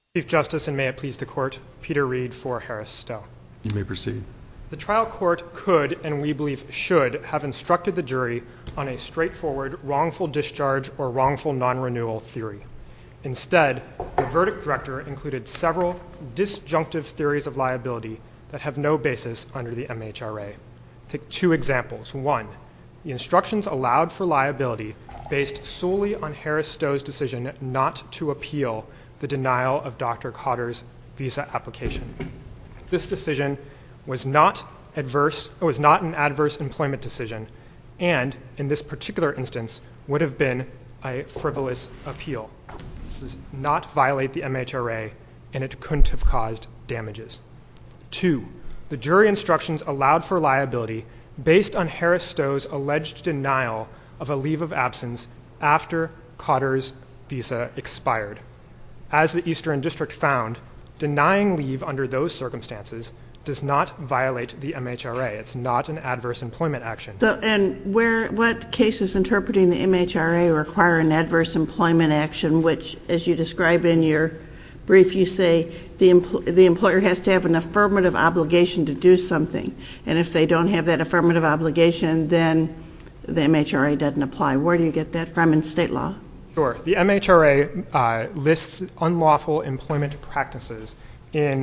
Chief Justice, and may it please the Court, Peter Reed for Harris Stowe. You may proceed. The trial court could, and we believe should, have instructed the jury on a straightforward wrongful discharge or wrongful non-renewal theory. Instead, the verdict director included several disjunctive theories of liability that have no basis under the MHRA. Take two examples. One, the instructions allowed for liability based solely on Harris Stowe's decision not to appeal the denial of Dr. Cotter's visa application. This decision was not an adverse employment decision, and in this particular instance would have been a frivolous appeal. This does not violate the MHRA, and it couldn't have caused damages. Two, the jury instructions allowed for liability based on Harris Stowe's alleged denial of a leave of absence after Cotter's visa expired. As the Eastern District found, denying leave under those circumstances does not violate the MHRA. It's not an adverse employment action. So, and what cases interpreting the MHRA require an adverse employment action, which, as you describe in your brief, you say the employer has to have an affirmative obligation to do something, and if they don't have that affirmative obligation, then the MHRA doesn't apply. Where do you get that from in state law? Sure. The MHRA lists unlawful employment practices in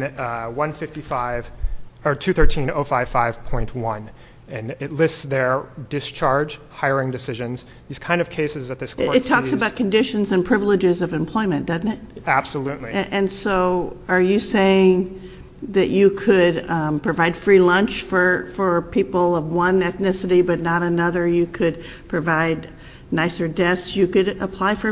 213.055.1, and it lists their discharge, hiring decisions, these kind of cases that this court sees. It talks about conditions and privileges of employment, doesn't it? Absolutely. And so are you saying that you could provide free lunch for people of one ethnicity but not another? You could provide nicer desks. You could apply for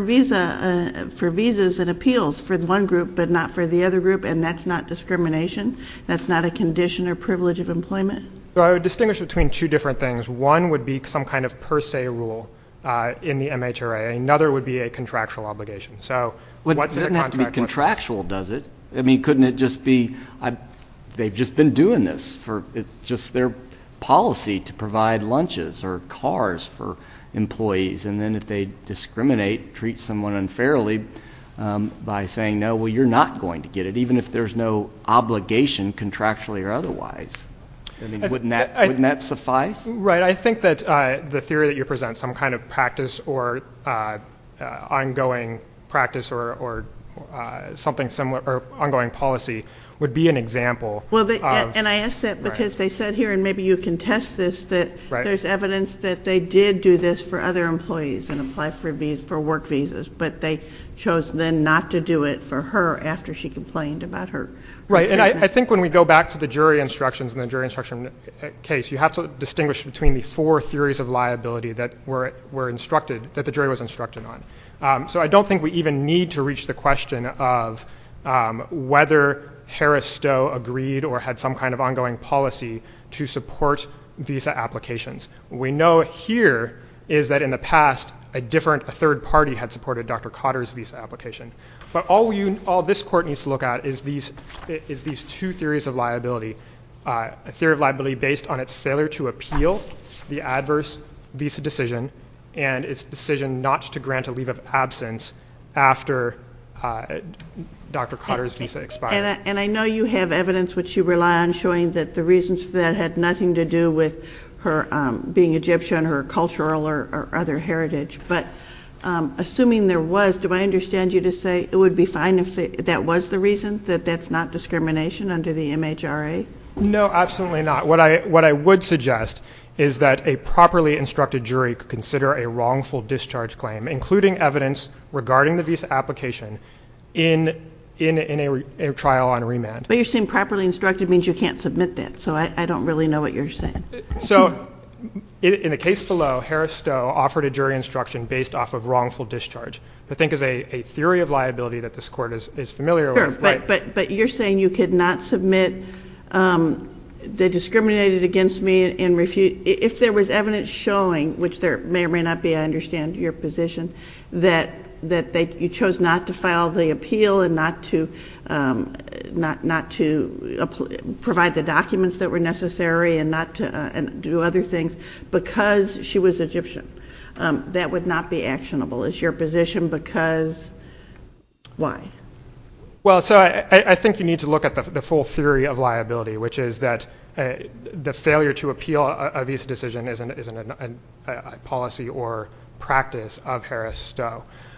visas and appeals for one group but not for the other group, and that's not discrimination? That's not a condition or privilege of employment? So I would distinguish between two different things. One would be some kind of per se rule in the MHRA. Another would be a contractual obligation. So what's in a contract? It doesn't have to be contractual, does it? I mean, couldn't it just be they've just been doing this for it's just their policy to provide lunches or cars for employees, and then if they discriminate, treat someone unfairly by saying, no, well, you're not going to get it, even if there's no obligation contractually or otherwise. I mean, wouldn't that suffice? Right. I think that the theory that you present, some kind of practice or ongoing practice or something similar, or ongoing policy, would be an example. Well, and I ask that because they said here, and maybe you can test this, that there's evidence that they did do this for other employees and apply for work visas, but they chose then not to do it for her after she complained about her. Right, and I think when we go back to the jury instructions in the jury instruction case, you have to distinguish between the four theories of liability that were instructed, that the jury was instructed on. So I don't think we even need to reach the question of whether Harris Stowe agreed or had some kind of ongoing policy to support visa applications. What we know here is that in the past, a third party had supported Dr. Cotter's visa application. But all this court needs to look at is these two theories of liability. A theory of liability based on its failure to appeal the adverse visa decision and its decision not to grant a leave of absence after Dr. Cotter's visa expired. And I know you have evidence which you rely on showing that the reasons for that had nothing to do with her being Egyptian, her cultural or other heritage. But assuming there was, do I understand you to say it would be fine if that was the reason, that that's not discrimination under the MHRA? No, absolutely not. What I would suggest is that a properly instructed jury could consider a wrongful discharge claim, including evidence regarding the visa application, in a trial on remand. But you're saying properly instructed means you can't submit that, so I don't really know what you're saying. So in the case below, Harris Stowe offered a jury instruction based off of wrongful discharge, I think is a theory of liability that this court is familiar with. But you're saying you could not submit they discriminated against me and refused. If there was evidence showing, which there may or may not be, I understand your position, that you chose not to file the appeal and not to provide the documents that were necessary and not to and do other things because she was Egyptian, that would not be actionable. Is your position because why? Well, so I think you need to look at the full theory of liability, which is that the failure to appeal a visa decision isn't a policy or practice of Harris-Stowe.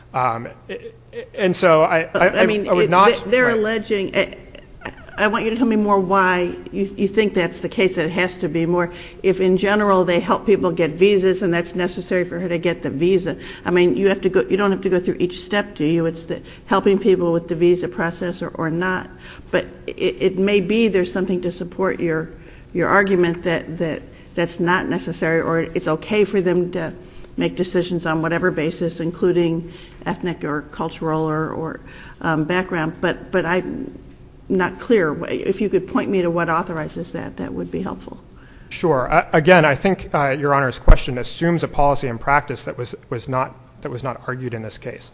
And so I would not... They're alleging... I want you to tell me more why you think that's the case, that it has to be more. If in general they help people get visas and that's necessary for her to get the visa, I mean, you don't have to go through each step, do you? It's helping people with the visa process or not. But it may be there's something to support your argument that's not necessary, or it's okay for them to make decisions on whatever basis, including ethnic or cultural or background. But I'm not clear. If you could point me to what authorizes that would be helpful. Sure. Again, I think Your Honor's question assumes a policy and practice that was not argued in this case.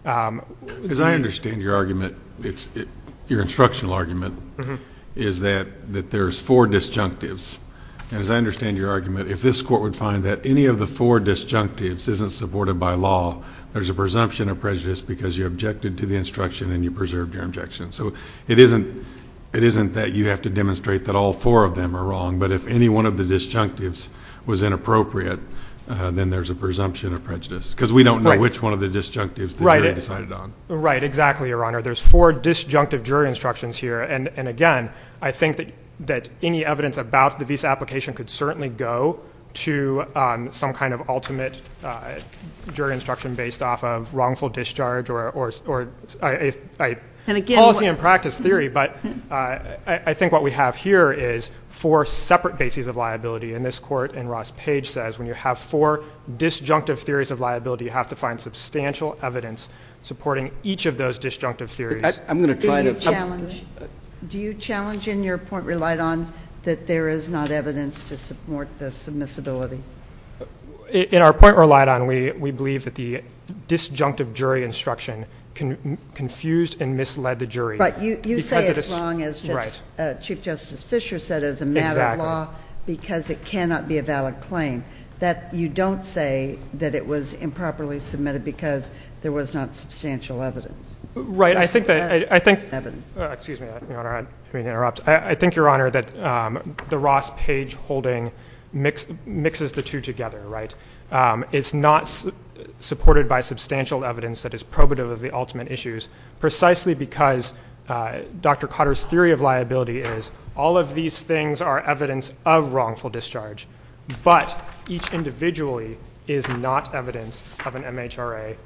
As I understand your argument, your instructional argument is that there's 4 disjunctives. And as I understand your argument, if this court would find that any of the 4 disjunctives isn't supported by law, there's a presumption of prejudice because you objected to the instruction and you preserved your objection. So it isn't that you have to demonstrate that all 4 of them are wrong, but if any one of the disjunctives was inappropriate, then there's a presumption of prejudice. Because we don't know which one of the disjunctives the jury decided on. Right, exactly, Your Honor. There's 4 disjunctive jury instructions here. And again, I think that any evidence about the visa application could certainly go to some kind of ultimate jury instruction based off of wrongful discharge or a policy and practice theory. But I think what we have here is 4 separate bases of liability. And this court in Ross Page says when you have 4 disjunctive theories of liability, you have to find substantial evidence supporting each of those disjunctive theories. I'm going to try to... Do you challenge in your point relied on that there is not evidence to support the submissibility? In our point relied on, we believe that the disjunctive jury instruction confused and misled the jury. Right. You say it's wrong, as Chief Justice Fisher said, as a matter of law, because it cannot be a valid claim. That you don't say that it was improperly submitted because there was not substantial evidence. Right. I think excuse me, Your Honor, I didn't mean to interrupt. I think, Your Honor, that the Ross Page holding mixes the two together, right? It's not supported by substantial evidence that is probative of the ultimate issues, precisely because Dr. Cotter's theory of liability is all of these things are evidence of wrongful discharge, but each individually is not evidence of an MHRA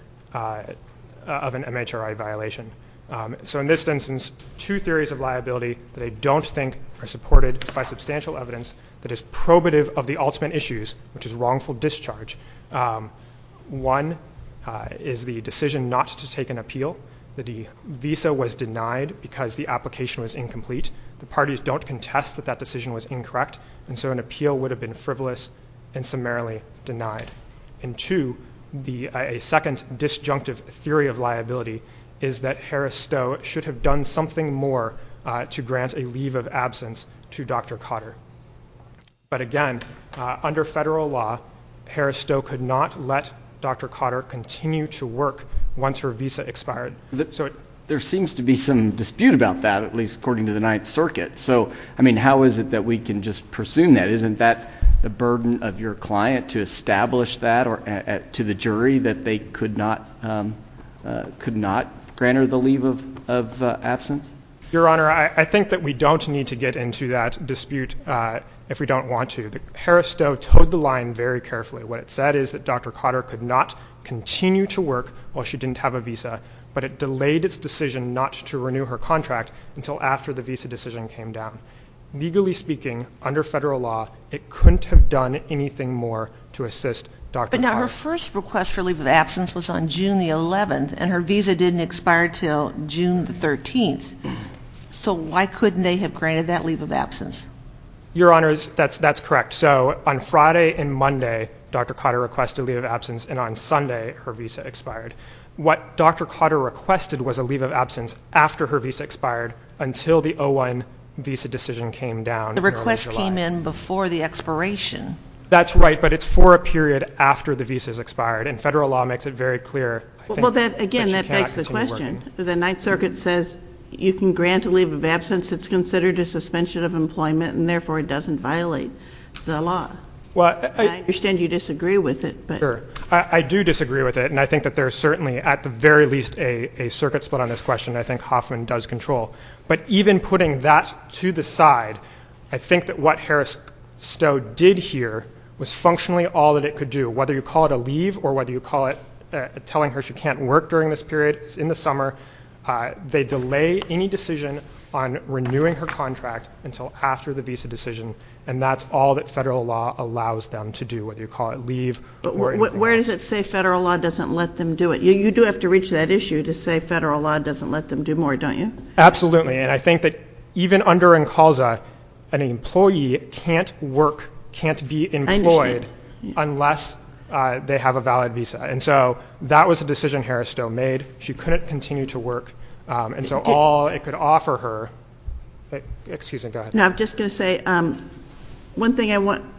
violation. So in this instance, 2 theories of liability that I don't think are supported by substantial evidence that is probative of the ultimate issues, which is wrongful discharge. One is the decision not to take an appeal. The visa was denied because the application was incomplete. The parties don't contest that that decision was incorrect, and so an appeal would have been frivolous and summarily denied. And 2, a second disjunctive theory of liability is that Harris-Stowe should have done something more to grant a leave of absence to Dr. Cotter. But again, under federal law, Harris-Stowe could not let Dr. Cotter continue to work once her visa expired. There seems to be some dispute about that, at least according to the Ninth Circuit. So, I mean, how is it that we can just presume that? Isn't that the burden of your client to establish that, or to the jury that they could not grant her the leave of absence? Your Honor, I think that we don't need to get into that dispute if we don't want to. Harris-Stowe towed the line very carefully. What it said is that Dr. Cotter could not continue to work while she didn't have a visa, but it delayed its decision not to renew her contract until after the visa decision came down. Legally speaking, under federal law, it couldn't have done anything more to assist Dr. Cotter. But now her first request for leave of absence was on June the 11th, and her visa didn't expire till June the 13th. So why couldn't they have granted that leave of absence? Your Honor, that's correct. So on Friday and Monday, Dr. Cotter requested a leave of absence, and on Sunday, her visa expired. What Dr. Cotter requested was a leave of absence after her visa expired until the 01 visa decision came down. The request came in before the expiration. That's right, but it's for a period after the visa has expired, and federal law makes it very clear. Well, that begs the question. The Ninth Circuit says you can grant a leave of absence that's considered a suspension of employment, and therefore it doesn't violate the law. Well, I understand you disagree with it, but... Sure. I do disagree with it, and I think that there's certainly, at the very least, a circuit split on this question. I think Hoffman does control. But even putting that to the side, I think that what Harris-Stowe did here was functionally all that it could do, whether you call it a leave or whether you call it telling her she can't work during this period. It's in the summer. They delay any decision on renewing her contract until after the visa decision, and that's all that federal law allows them to do, whether you call it leave or anything Where else. does it say federal law doesn't let them do it? You do have to reach that issue to say federal law doesn't let them do more, don't you? Absolutely, and I think that even under NCALSA, an employee can't be employed unless they have a valid visa. And so that was a decision Harris-Stowe made. She couldn't continue to work. And so all it could offer her, excuse me, go ahead. No, I'm just going to say one thing I want,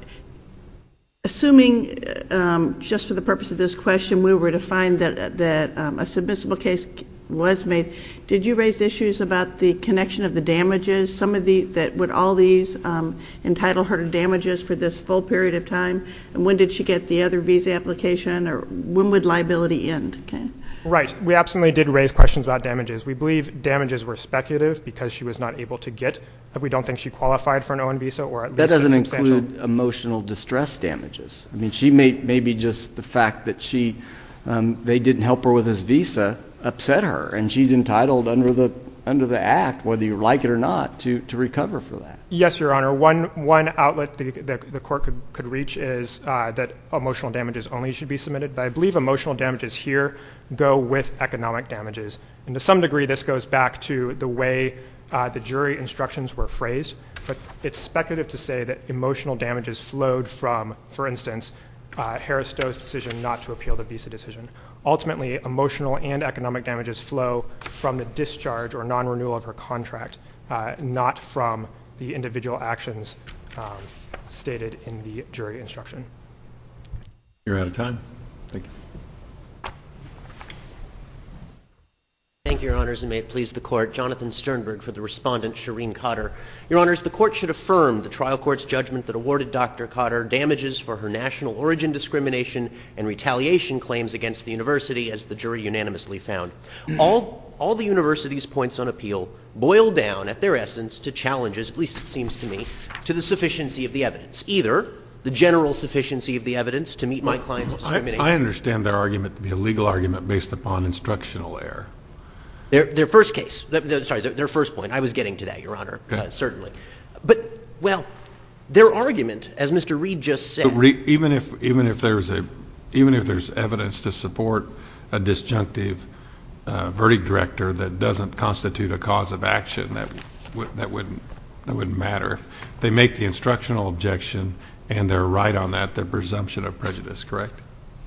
assuming just for the purpose of this question, we were to find that a submissible case was made, did you raise issues about the connection of the damages? Some of would all these entitle her to damages for this full period of time? And when did she get the other visa application, or when would liability end? Okay. Right. We absolutely did raise questions about damages. We believe damages were speculative because she was not able to get. We don't think she qualified for an ON visa, or at least that doesn't substantial. include emotional distress damages. I mean, she maybe just the fact that they didn't help her with this visa upset her, and she's entitled under the act, whether you like it or not, to recover for that. Yes, Your Honor. One outlet the court could reach is that emotional damages only should be submitted, but I believe emotional damages here go with economic damages. And to some degree, this goes back to the way the jury instructions were phrased, but it's speculative to say that emotional damages flowed from, for instance, Harris-Stowe's decision not to appeal the visa decision. Ultimately, emotional and economic damages flow from the discharge or non-renewal of her contract, not from the individual actions stated in the jury instruction. You're out of time. Thank you. Thank you, Your Honors, and may it please the Court. Jonathan Sternberg for the respondent, Shireen Cotter. Your Honors, the Court should affirm the trial court's judgment that awarded Dr. Cotter damages for her national origin discrimination and retaliation claims against the university, as the jury unanimously found. All the university's points on appeal boil down, at their essence, to challenges, at least it seems to me, to the sufficiency of the evidence. Either the general sufficiency of the evidence to meet my client's discrimination. I understand their argument to be a legal argument based upon instructional error. Their first case, their first point, I was getting to that, Your Honor, certainly. But, well, their argument, as Mr. Reed just said. Even if there's evidence to support a disjunctive verdict director that doesn't constitute a cause of action, that wouldn't matter. If they make the instructional objection and they're right on that, the presumption of prejudice, correct?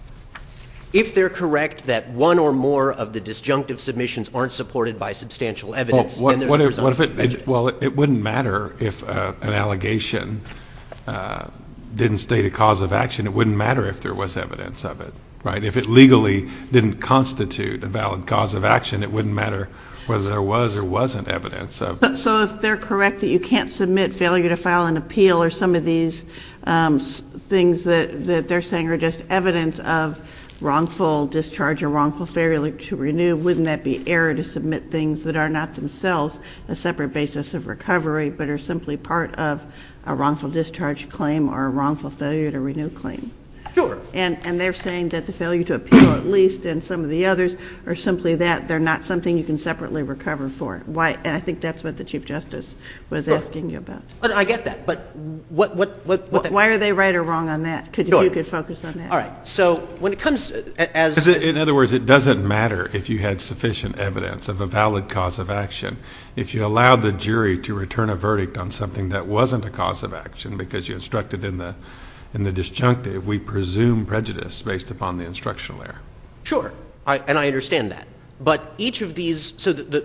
If they're correct that one or more of the disjunctive submissions aren't supported by substantial evidence, then there's a presumption of prejudice. Well, it wouldn't matter if an allegation didn't state a cause of action. It wouldn't matter if there was evidence of it, right? If it legally didn't constitute a valid cause of action, it wouldn't matter whether there was or wasn't evidence of it. So if they're correct that you can't submit failure to file an appeal or some of these things that they're saying are just evidence of wrongful discharge or wrongful failure to renew, wouldn't that be error to submit things that are not themselves a separate basis of recovery but are simply part of a wrongful discharge claim or a wrongful failure to renew claim? Sure. And they're saying that the failure to appeal at least and some of the others are simply that they're not something you can separately recover for. Why? And I think that's what the Chief Justice was asking you about. But I get that. But why are they right or wrong on that? If you could focus on that. All right. So when it comes in other words, it doesn't matter if you had sufficient evidence of a valid cause of action. If you allowed the jury to return a verdict on something that wasn't a cause of action because you instructed in the disjunctive, we presume prejudice based upon the instructional error. Sure. And I understand that. But each of these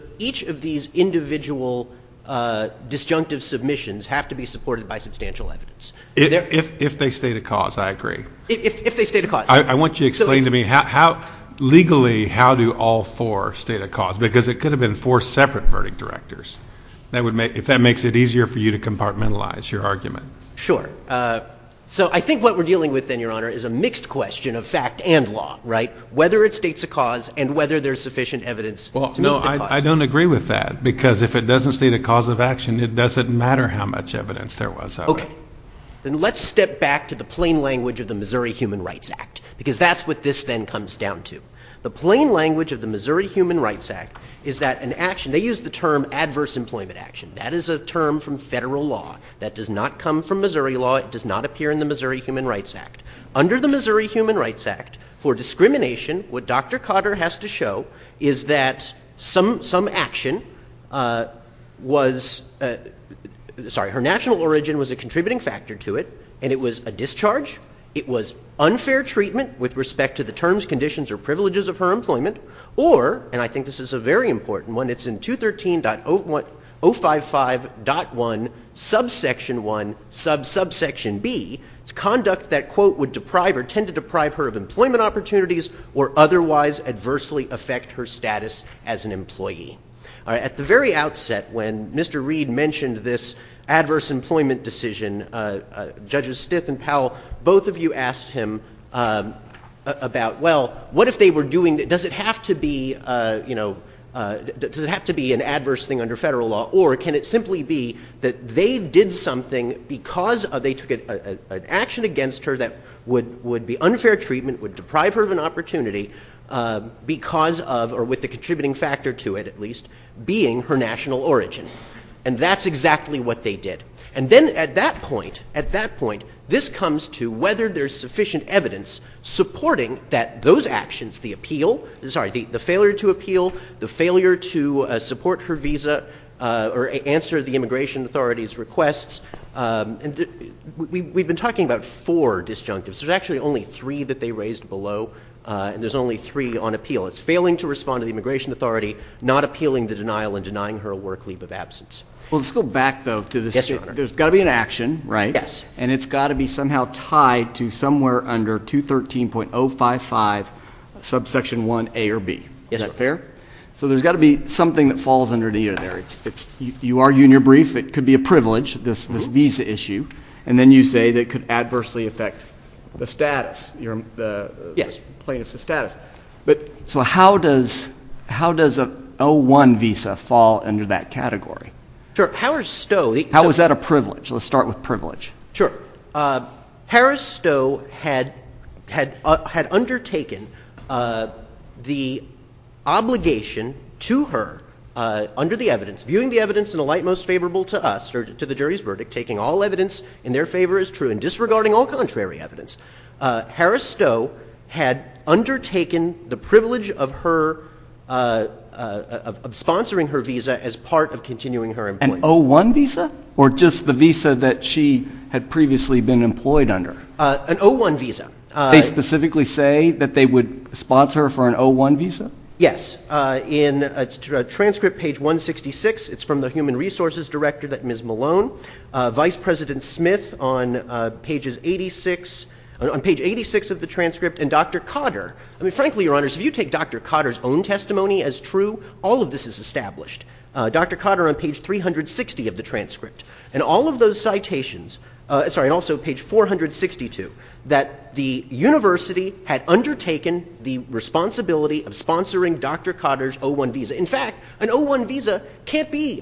individual disjunctive submissions have to be supported by substantial evidence. If they state a cause, I agree. If they state a cause. I want you to explain to me how legally, how do all four state a cause? Because it could have been four separate verdict directors. That would make, if that makes it easier for you to compartmentalize your argument. Sure. So I think what we're dealing with then, Your Honor, is a mixed question of fact and law, right? Whether it states a cause and whether there's sufficient evidence to meet the cause. I don't agree with that, because if it doesn't state a cause of action, it doesn't matter how much evidence there was of it. Then let's step back to the plain language of the Missouri Human Rights Act, because that's what this then comes down to. The plain language of the Missouri Human Rights Act is that an action, they use the term adverse employment action. That is a term from federal law. That does not come from Missouri law. It does not appear in the Missouri Human Rights Act. Under the Missouri Human Rights Act, for discrimination, what Dr. Cotter has to show is that some action her national origin was a contributing factor to it, and it was a discharge, it was unfair treatment with respect to the terms, conditions, or privileges of her employment, or, and I think this is a very important one, it's in 213.055.1, subsection 1, subsection B, it's conduct that, quote, would deprive or tend to deprive her of employment opportunities or otherwise adversely affect her status as an employee. All right, at the very outset, when Mr. Reed mentioned this adverse employment decision, Judges Stith and Powell, both of you asked him about, well, what if they were doing, does it have to be, does it have to be an adverse thing under federal law, or can it simply be that they did something because they took an action against her that would be unfair treatment, would deprive her of an opportunity because of, or with the contributing factor to it at least, being her national origin. And that's exactly what they did. And then at that point, this comes to whether there's sufficient evidence supporting that those actions, the failure to appeal, the failure to support her visa, or answer the immigration authorities' requests. We've been talking about 4 disjunctives. There's actually only 3 that they raised below, and there's only 3 on appeal. It's failing to respond to the immigration authority, not appealing the denial, and denying her a work leave of absence. Well, let's go back, though, to this. Yes, Your Honor. There's got to be an action, right? Yes. And it's got to be somehow tied to somewhere under 213.055, subsection 1A or B. Yes, Is that sir. fair? So there's got to be something that falls underneath there. You argue in your brief it could be a privilege, this visa issue, and then you say that it could adversely affect the status, the plaintiff's status. But so how does a O1 visa fall under that category? Sure. Harris Stowe. How is that a privilege? Let's start with privilege. Sure. Harris Stowe had undertaken the obligation to her under the evidence, viewing the evidence in a light most favorable to us, or to the jury's verdict, taking all evidence in their favor as true and disregarding all contrary evidence. Harris Stowe had undertaken the privilege of her of sponsoring her visa as part of continuing her employment. An O1 visa, or just the visa that she had previously been employed under? An O1 visa. They specifically say that they would sponsor her for an O1 visa? Yes. In transcript page 166, it's from the Human Resources Director, that Ms. Malone. Vice President Smith on pages 86, on page 86 of the transcript, and Dr. Cotter. I mean, frankly, Your Honors, if you take Dr. Cotter's own testimony as true, all of this is established. Dr. Cotter on page 360 of the transcript. And all of those citations, and also page 462, that the university had undertaken the responsibility of sponsoring Dr. Cotter's O1 visa. In fact, an O1 visa can't be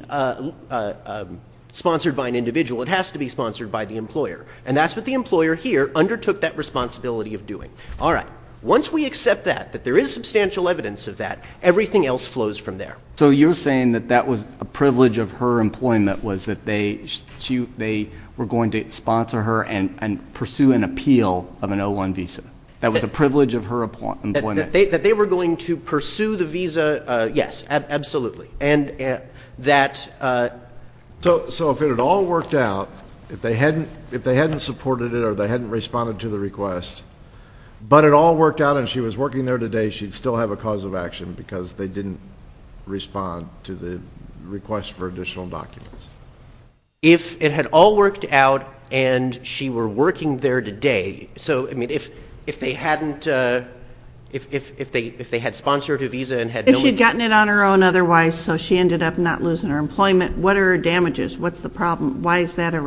sponsored by an individual. It has to be sponsored by the employer. And that's what the employer here undertook that responsibility of doing. All right. Once we accept that there is substantial evidence of that, everything else flows from there. So you're saying that that was a privilege of her employment, was that they were going to sponsor her and pursue an appeal of an O1 visa? That was a privilege of her employment? That they were going to pursue the visa, yes, absolutely. And that... So if it had all worked out, if they hadn't supported it or they hadn't responded to the request, but it all worked out and she was working there today, she'd still have a cause of action because they didn't respond to the request for additional documents. If it had all worked out and she were working there today, so, I mean, if they hadn't If they had sponsored her visa and had if she'd gotten it on her own otherwise, so she ended up not losing her employment, what are her damages? What's the problem? Why is that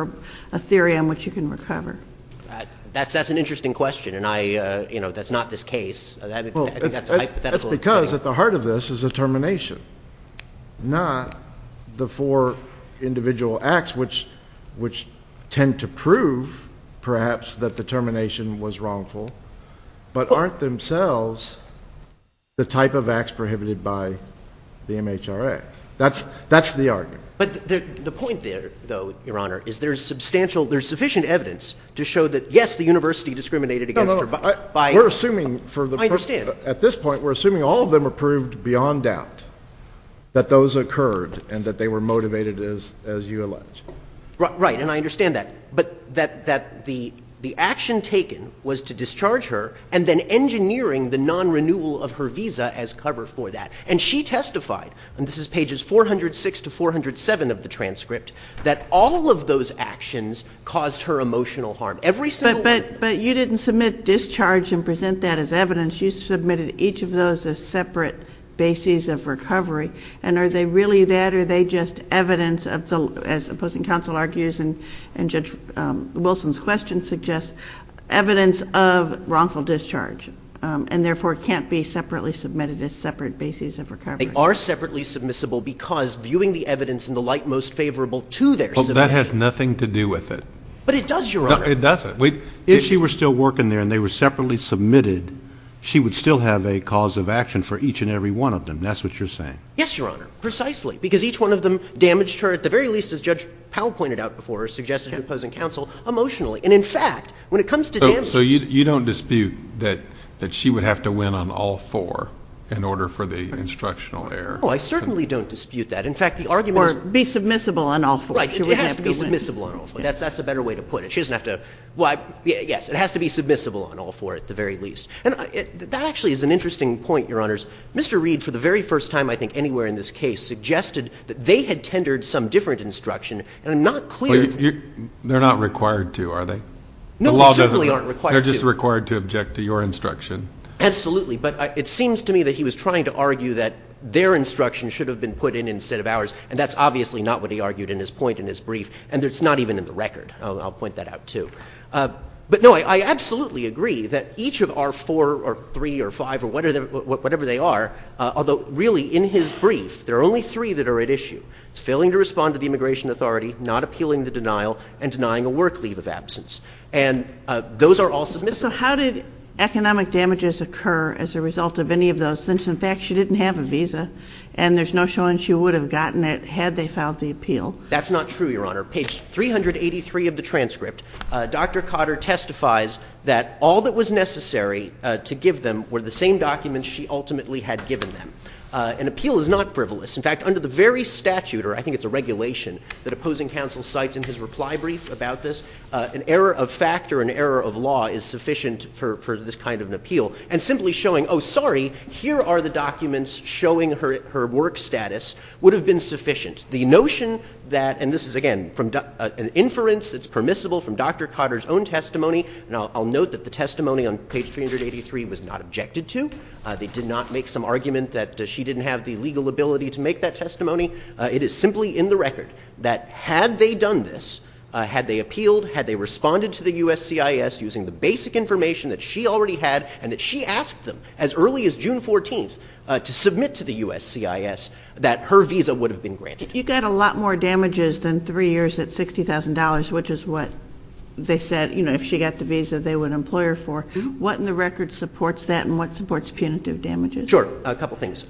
a theory on which you can recover? That's an interesting question, and that's not this case. I think that's a hypothetical. That's because at the heart of this is a termination, not the four individual acts which tend to prove, perhaps, that the termination was wrongful, but aren't themselves the type of acts prohibited by the MHRA. That's the argument. But the point there, though, Your Honor, is there's sufficient evidence to show that, yes, the university discriminated against her by... We're assuming I understand. At this point, we're assuming all of them are proved beyond doubt that those occurred and that they were motivated as you allege. Right, and I understand that. But that the action taken was to discharge her and then engineering the non-renewal of her visa as cover for that. And she testified, and this is pages 406 to 407 of the transcript, that all of those actions caused her emotional harm. Every single one. But you didn't submit discharge and present that as evidence. You submitted each of those as separate bases of recovery. And are they really that, or are they just evidence of as opposing counsel argues and Judge Wilson's question suggests, evidence of wrongful discharge, and therefore can't be separately submitted as separate bases of recovery? They are separately submissible because viewing the evidence in the light most favorable to their submission. Well, that has nothing to do with it. But it does, Your Honor. No, it doesn't. If she were still working there and they were separately submitted, she would still have a cause of action for each and every one of them. That's what you're saying. Yes, Your Honor, precisely. Because each one of them damaged her, at the very least, as Judge Powell pointed out before, or suggested to opposing counsel, emotionally. And in fact, when it comes to damages... So you don't dispute that she would have to win on all four in order for the instructional error? No, I certainly don't dispute that. In fact, the argument is... Or be submissible on all four. Right, it has to be submissible on all four. That's a better way to put it. She doesn't have to... Well, yes, it has to be submissible on all four at the very least. And that actually is an interesting point, Your Honors. Mr. Reed, for the very first time, I think, anywhere in this case, suggested that they had tendered some different instruction, and I'm not clear... Well, they're not required to, are they? No, they certainly aren't required to. They're just required to object to your instruction. Absolutely, but it seems to me that he was trying to argue that their instruction should have been put in instead of ours, and that's obviously not what he argued in his point in his brief, and it's not even in the record. I'll point that out, too. But no, I absolutely agree that each of our 4 or 3 or 5 or whatever they are, although really in his brief, there are only 3 that are at issue. It's failing to respond to the immigration authority, not appealing the denial, and denying a work leave of absence. And those are all submissible. So how did economic damages occur as a result of any of those, since in fact she didn't have a visa and there's no showing she would have gotten it had they filed the appeal? That's not true, Your Honor. Page 383 of the transcript, Dr. Cotter testifies that all that was necessary to give them were the same documents she ultimately had given them. An appeal is not frivolous. In fact, under the very statute, or I think it's a regulation, that opposing counsel cites in his reply brief about this, an error of fact or an error of law is sufficient for this kind of an appeal. And simply showing, oh, sorry, here are the documents showing her work status would have been sufficient. The notion that, and this is, again, from an inference that's permissible from Dr. Cotter's own testimony, and I'll note that the testimony on page 383 was not objected to. They did not make some argument that she didn't have the legal ability to make that testimony. It is simply in the record that had they done this, had they appealed, had they responded to the USCIS using the basic information that she already had and that she asked them as early as June 14th to submit to the USCIS, that her visa would have been granted. You got a lot more damages than 3 years at $60,000, which is what they said, you know, if she got the visa, they would employ her for. What in the record supports that, and what supports punitive damages? Sure. A couple things.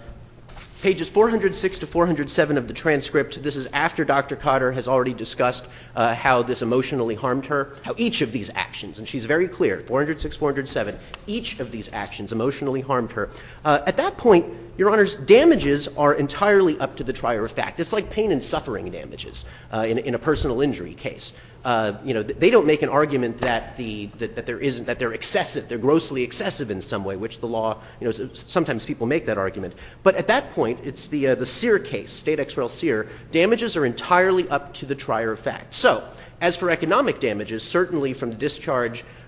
Pages 406 to 407 of the transcript, this is after Dr. Cotter has already discussed how this emotionally harmed her, how each of these actions, and she's very clear, 406, 407, each of these actions emotionally harmed her. At that point, Your Honors, damages are entirely up to the trier of fact. It's like pain and suffering damages in a personal injury case. You know, they don't make an argument that they're excessive, they're grossly excessive in some way, which the law, you know, sometimes people make that argument. But at that point, it's the Sear case, State Ex Rel Sear, damages are entirely up to the trier of fact. So, as for economic damages, certainly from the discharge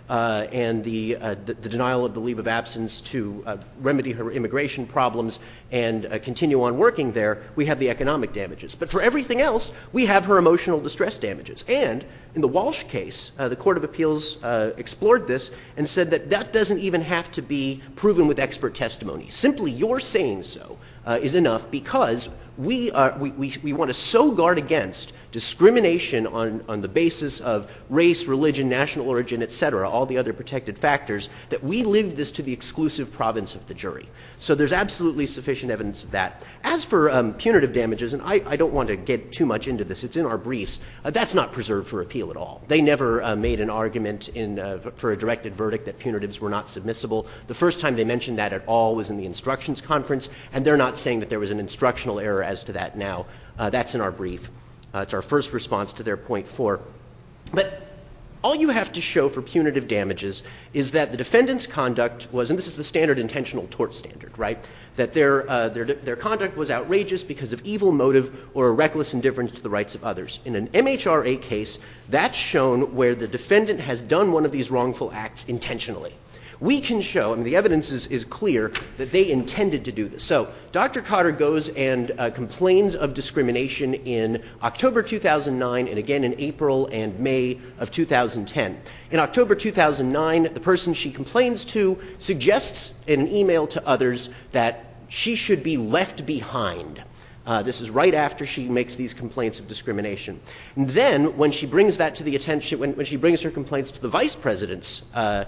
and the denial of the leave of absence to remedy her immigration problems and continue on working there, we have the economic damages. But for everything else, we have her emotional distress damages. And in the Walsh case, the Court of Appeals explored this and said that that doesn't even have to be proven with expert testimony. Simply your saying so is enough, because we want to so guard against discrimination on the basis of race, religion, national origin, et cetera, all the other protected factors, that we leave this to the exclusive province of the jury. So there's absolutely sufficient evidence of that. As for punitive damages, and I don't want to get too much into this, it's in our briefs, that's not preserved for appeal at all. They never made an argument for a directed verdict that punitives were not submissible. The first time they mentioned that at all was in the instructions conference, and they're not saying that there was an instructional error as to that now. That's in our brief. It's our first response to their point 4. But all you have to show for punitive damages is that the defendant's conduct was, and this is the standard intentional tort standard, right, that their conduct was outrageous because of evil motive or a reckless indifference to the rights of others. In an MHRA case, that's shown where the defendant has done one of these wrongful acts intentionally. We can show, I mean, the evidence is clear that they intended to do this. So Dr. Cotter goes and complains of discrimination in October 2009 and again in April and May of 2010. In October 2009, the person she complains to suggests in an email to others that she should be left behind. This is right after she makes these complaints of discrimination. And then when she brings that to the attention, when she brings her complaints to the vice president's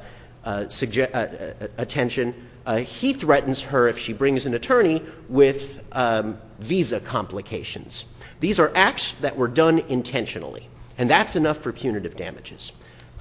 attention, he threatens her, if she brings an attorney, with visa complications. These are acts that were done intentionally, and that's enough for punitive damages.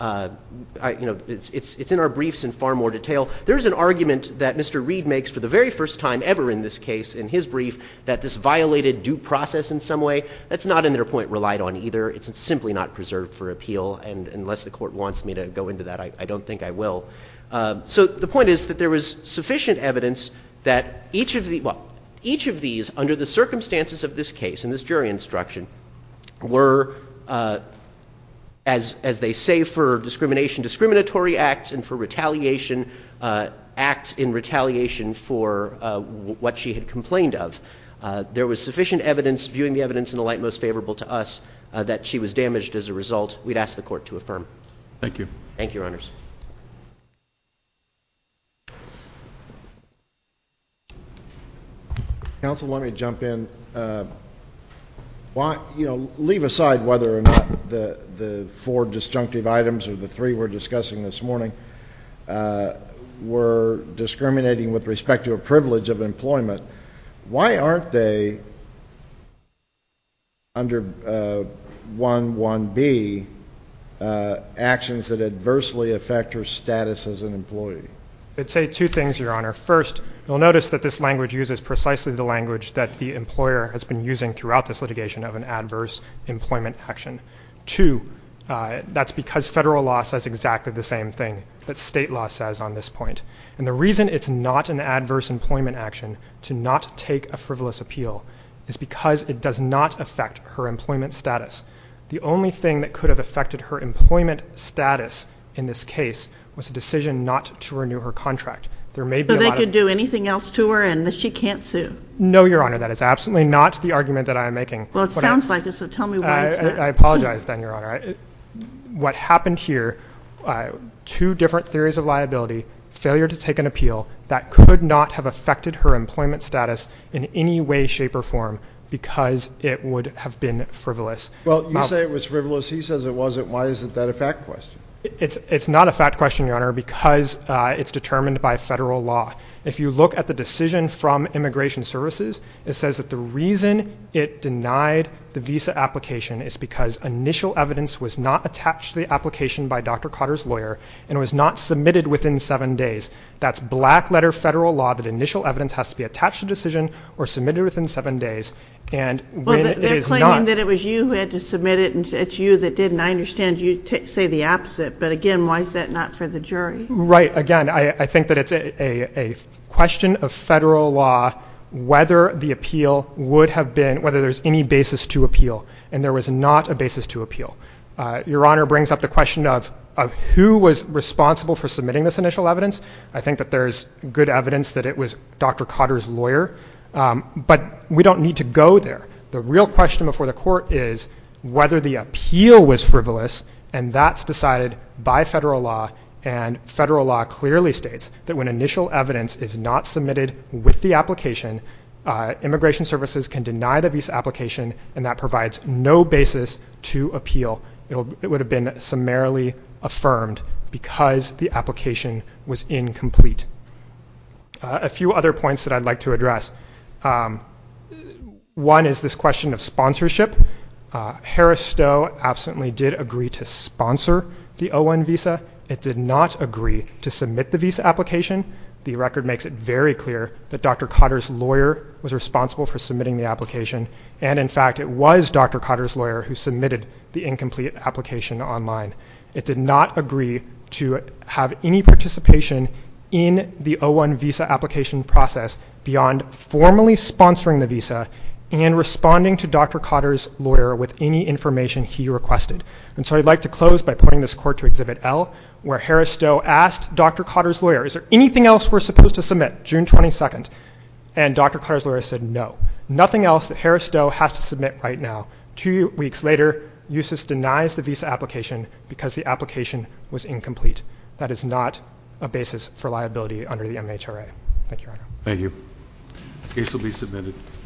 It's in our briefs in far more detail. There's an argument that Mr. Reed makes for the very first time ever in this case, in his brief, that this violated due process in some way. That's not in their point relied on either. It's simply not preserved for appeal, and unless the court wants me to go into that, I don't think I will. So the point is that there was sufficient evidence that each of these, under the circumstances of this case and this jury instruction, were as they say for discrimination, discriminatory acts, and for retaliation, acts in retaliation for what she had complained of. There was sufficient evidence, viewing the evidence in the light most favorable to us, that she was damaged as a result. We'd ask the court to affirm. Thank you. Thank you, Your Honors. Counsel, let me jump in. Leave aside whether or not the 4 disjunctive items or the 3 we're discussing this morning were discriminating with respect to a privilege of employment. Why aren't they, under 1(1)(b), actions that adversely affect her status as an employee? I'd say 2 things, Your Honor. First, you'll notice that this language uses precisely the language that the employer has been using throughout this litigation of an adverse employment action. 2, that's because federal law says exactly the same thing that state law says on this point. And the reason it's not an adverse employment action to not take a frivolous appeal is because it does not affect her employment status. The only thing that could have affected her employment status in this case was a decision not to renew her contract. There may be so they could do anything else to her and she can't sue? No, Your Honor. That is absolutely not the argument that I am making. Well, it sounds like it, so tell me why it's not. I apologize then, Your Honor. What happened here, 2 different theories of liability, failure to take an appeal, that could not have affected her employment status in any way, shape, or form because it would have been frivolous. Well, you say it was frivolous. He says it wasn't. Why isn't that a fact question? It's not a fact question, Your Honor, because it's determined by federal law. If you look at the decision from Immigration Services, it says that the reason it denied the visa application is because initial evidence was not attached to the application by Dr. Cotter's lawyer and was not submitted within 7 days. That's black letter federal law that initial evidence has to be attached to the decision or submitted within 7 days. And when it is not... They're claiming that it was you who had to submit it and it's you that didn't. I understand you say the opposite, but again, why is that not for the jury? Right. Again, I think that it's a question of federal law whether the appeal would have been, whether there's any basis to appeal, and there was not a basis to appeal. Your Honor brings up the question of of who was responsible for submitting this initial evidence, I think that there's good evidence that it was Dr. Cotter's lawyer. But we don't need to go there. The real question before the court is whether the appeal was frivolous, and that's decided by federal law. And federal law clearly states that when initial evidence is not submitted with the application, Immigration Services can deny the visa application, and that provides no basis to appeal. It would have been summarily affirmed because the application was incomplete. A few other points that I'd like to address. One is this question of sponsorship. Harris Stowe absolutely did agree to sponsor the O-1 visa. It did not agree to submit the visa application. The record makes it very clear that Dr. Cotter's lawyer was responsible for submitting the application, and in fact, it was Dr. Cotter's lawyer who submitted the incomplete application online. It did not agree to have any participation in the O-1 visa application process beyond formally sponsoring the visa and responding to Dr. Cotter's lawyer with any information he requested. And so I'd like to close by pointing this court to Exhibit L, where Harris Stowe asked Dr. Cotter's lawyer, is there anything else we're supposed to submit, June 22nd? And Dr. Cotter's lawyer said no. Nothing else that Harris Stowe has to submit right now. 2 weeks later, USCIS denies the visa application because the application was incomplete. That is not a basis for liability under the MHRA. Thank you, Your Honor. Thank you. The case will be submitted.